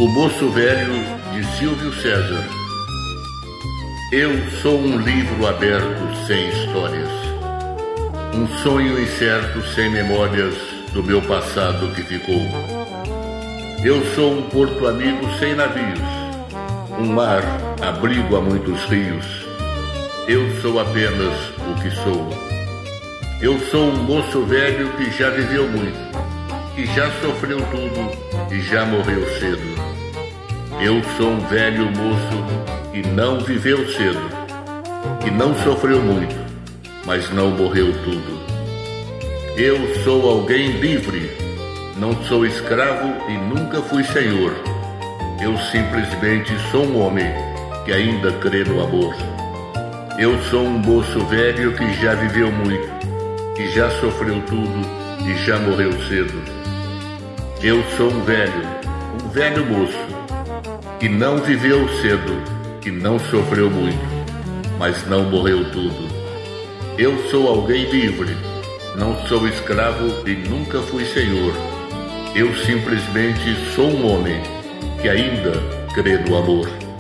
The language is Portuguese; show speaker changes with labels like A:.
A: O Moço Velho, de Silvio César. Eu sou um livro aberto sem histórias, um sonho incerto sem memórias do meu passado que ficou. Eu sou um porto amigo sem navios, um mar abrigo a muitos rios. Eu sou apenas o que sou. Eu sou um moço velho que já viveu muito, que já sofreu tudo e já morreu cedo. Eu sou um velho moço que não viveu cedo, que não sofreu muito, mas não morreu tudo. Eu sou alguém livre, não sou escravo e nunca fui senhor. Eu simplesmente sou um homem que ainda crê no amor. Eu sou um moço velho que já viveu muito, que já sofreu tudo e já morreu cedo. Eu sou um velho moço, que não viveu cedo, que não sofreu muito, mas não morreu tudo. Eu sou alguém livre, não sou escravo e nunca fui senhor. Eu simplesmente sou um homem que ainda crê no amor.